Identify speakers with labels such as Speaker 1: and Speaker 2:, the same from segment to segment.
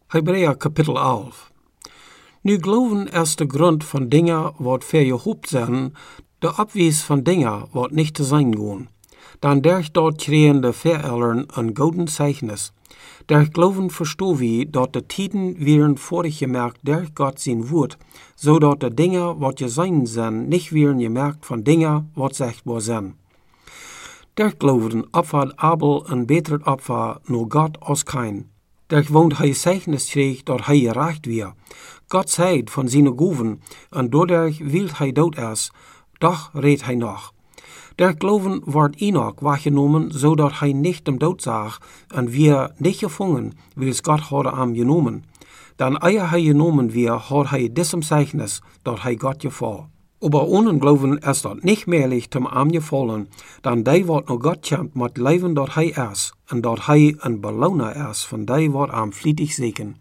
Speaker 1: Hebräer Kapitel 11. Nu geloven is de grond van dingen wat vergehoopt zijn, de afwijs van dingen wat niet te zijn gaan. Dan derg dort kregen de verelderen een gouden zeichnis. Der geloven verstoor wie dat de tijden wieren vorig gemerkt der God zijn woord, zodat de dingen wat je zijn zijn niet wieren gemerkt van dingen wat zichtbaar zijn. Der geloven opvaart Abel een beter opvaar no God als Kain. Der gewoond hij zeichnis kreeg dat hij gerecht weer. God zei van zijn goven, en doordat wild hij dood is, doch reed hij nog. Der geloven wordt Enoch wahrgenomen, zodat hij niet dem dood zag, en weer niet gevangen, wils God hadden hem genomen. Dan eer hij genomen weer, had hij diesem zeichnis, dat hij God geval. Aber ohne geloven is dat niet meerlich tem arm gevallen, dan die wat nog God kämpt met leven dat hij is, en dat hij een beloner is van die wat am vlietig zeken.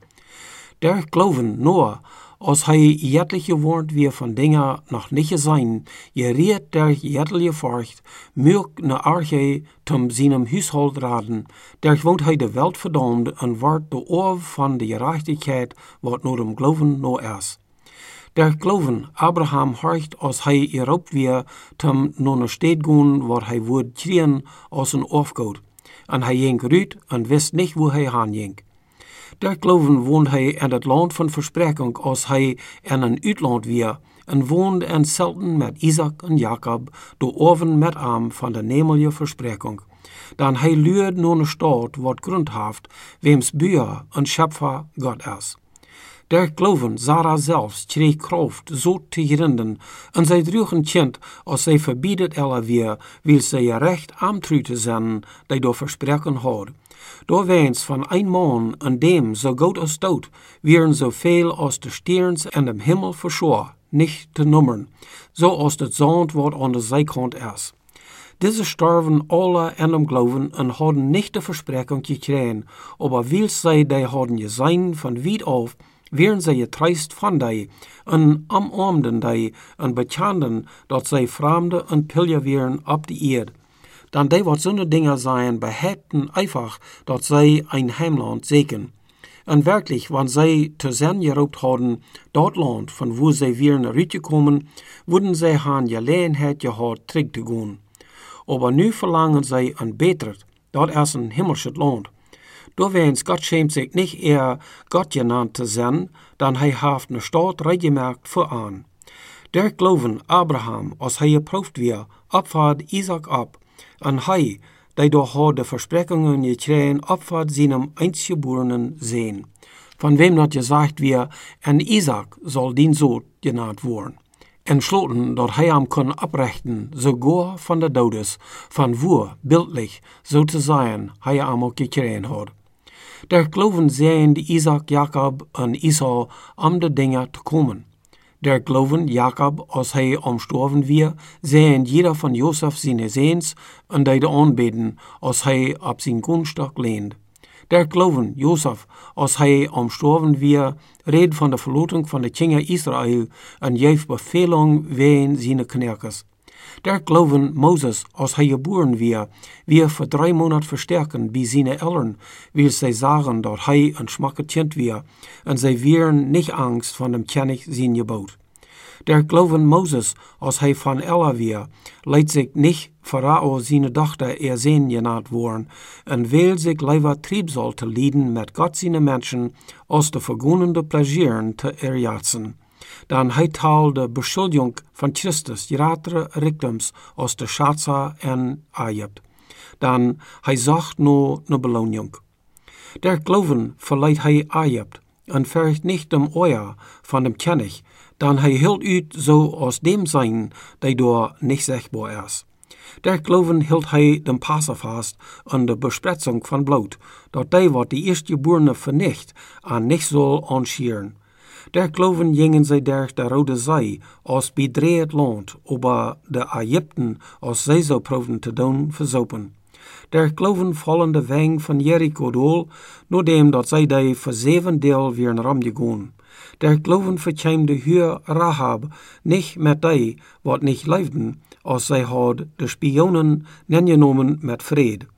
Speaker 1: Der geloven nur, als hij jettelijk geworden weer van dingen nog niet zijn, je reed der jettelijke voort, mög na arche tem zinem huishold raden, der gewoont hij de welt verdomd en wordt de oor van de gerechtigheid wat nur dem geloven no is. Der geloven Abraham horcht als hij hierop weer tem no steed gaan wat hij woord kriegen als een afgoed, en hij ging ruit en wist niet hoe hij gaan ging. Der geloven woont hij in het land van verspreking als hij in een uitland weer, en woonde en zelten met Isaac en Jacob, de oven met hem van de nemelige verspreking. Dan hij luurt naar een stad wat grond heeft, weems buur en schepfer God is. Der geloven Sarah zelfs kreeg kracht zo te grinden, en zij droeg een kind als zij verbiedet elle weer, wil zij recht amtru te zijn, die door verspreken had. Doorweens van een man en dem zo goed als dood, wieren zoveel als de sterns en dem Himmel verschoor, niet te nummeren, zoals het zand wat aan de zijkant is. Deze starven alle in dem geloven en hadden niet de verspreking gekregen, aber wils zij die hadden gezien van wied af, wieren zij getreist van die, en omarmden die, en bekenden dat zij vreemde en pilger wieren op de eerd. Dan die wat zo'n dingen zijn, behetten einfach, dat zij een heimland zeken. En werkelijk, wanneer zij te zijn geroopt hadden, dat land, van wo zij wieren uitgekomen, wurden zij han gelegenheid gehad terug te gaan. Aber nu verlangen zij een beter, dat is een himmelsches land. Doorweens God schämt zich niet eer God genannt te zijn, dan hij heeft een stad rechtgemerkt voor aan. Der geloven Abraham, als hij geproefd weer, opvaart Isaac op, en hij, die door had de versprekingen gekregen, opvaart zijn einstgeborenen zijn, van wem dat gezegd weer, en Isaac zal dien zoon genannt worden. En sloten dat hij hem kon oprechten, sogar van de dodes, van wo, bildlich, zo te zijn, hij hem ook gekregen had. Der geloven zijn de Isaac, Jacob en Esau om de dingen te komen. Der geloven Jacob, als hij omstorven weer, zijn jeder van Josef zijn zeens en die de aanbeden, als hij op zijn grondstock leent. Der geloven Josef, als hij omstorven weer, reed van de verloting van de kinderen Israël en geeft beveling ween zijn knerkes. Der geloven Moses, als hij geboren weer voor 3 maanden versterken bij zijn eltern, wil zij zeggen dat hij een schmakke kind weer, en zij wieren niet angst van dem kennig zijn gebod. Der geloven Moses, als hij van Ella weer, leidt zich niet Pharao zijn dochter erzeen genannt worden, en wil zich liever triebsal te leiden met God zijn mensen, als de vergonende plezieren te erjatzen. Dan hij taal de beschuldiging van Christus gratere richtums als de Schatzer en Egypt. Dan hij zag no ne beloning. Der geloven verleidt hij Egypt, en vergt niet dem oor van dem kennig, dan hij hield uit zo als dem zijn, die door niet zichtbaar is. Der geloven hield hij dem Passer vast en de bespretsing van bloed, dat die wat de eerstgeborene vernicht, aan niet zal aanschieren. Der geloven gingen zij der de Rode Zee, als bedreigd land, over de Egypten, als zij zo proefden te doen, verzopen. Der geloven vallen de weng van Jericho dool, noordem dat zij die voor 7 deel weer naar gegaan. Der geloven verkwam de huur Rahab, niet met die wat niet leefden, als zij had de spionen neergenomen met vrede.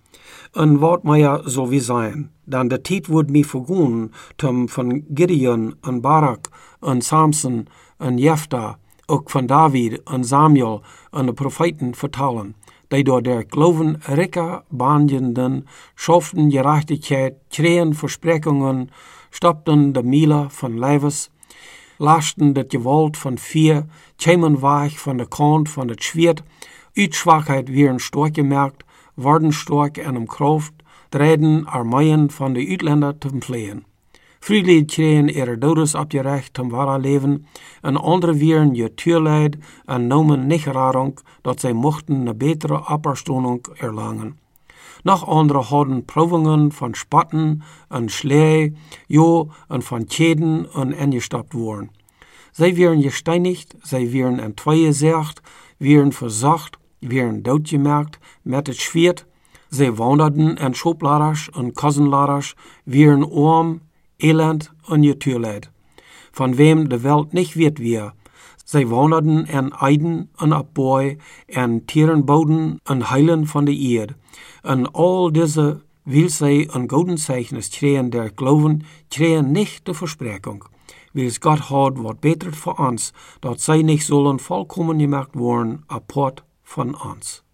Speaker 1: En wat meer so wie zijn, dan de tijd wordt mij vergoen, tom van Gideon en Barak en Samson en Jefta, ook van David en Samuel en de profeten vertalen, die door der Glauben rijke baanjenden, schoften gerechtigheid, kregen versprechungen, stopten de Miele van levens, lasten het gewalt van vier, kwamen weg van de kant van het zwaard, uit zwakheid werden sterk gemerkt, worden sterk en om kracht, dreden armeeën van de uitländer te vleien. Vriendelijk kregen ihre dodes opgerecht om ware leven, en andere werden getuurleid en nomen niet raring, dat zij mochten een betere opperstoning erlangen. Nog andere hadden provingen van spatten en slee, en van tjeden en ingestapt worden. Zij werden gesteinigd, zij werden in tweeën gezegd, werden verzacht, werden doodgemerkt met het zwaard. Zij wanderden in schopladers en kassenladers, werden arm, elend en getuurleid, van wem de welt niet weet weer. Zij wanderden in eiden en opbooi, en tierenboden en heilen van de eerd. En al deze wil zij een gouden zeichnis kregen der Glauben, kregen niet de versprechung. Wils Gott had wat beter voor ons, dat zij niet zullen volkomen gemaakt worden apart van ons.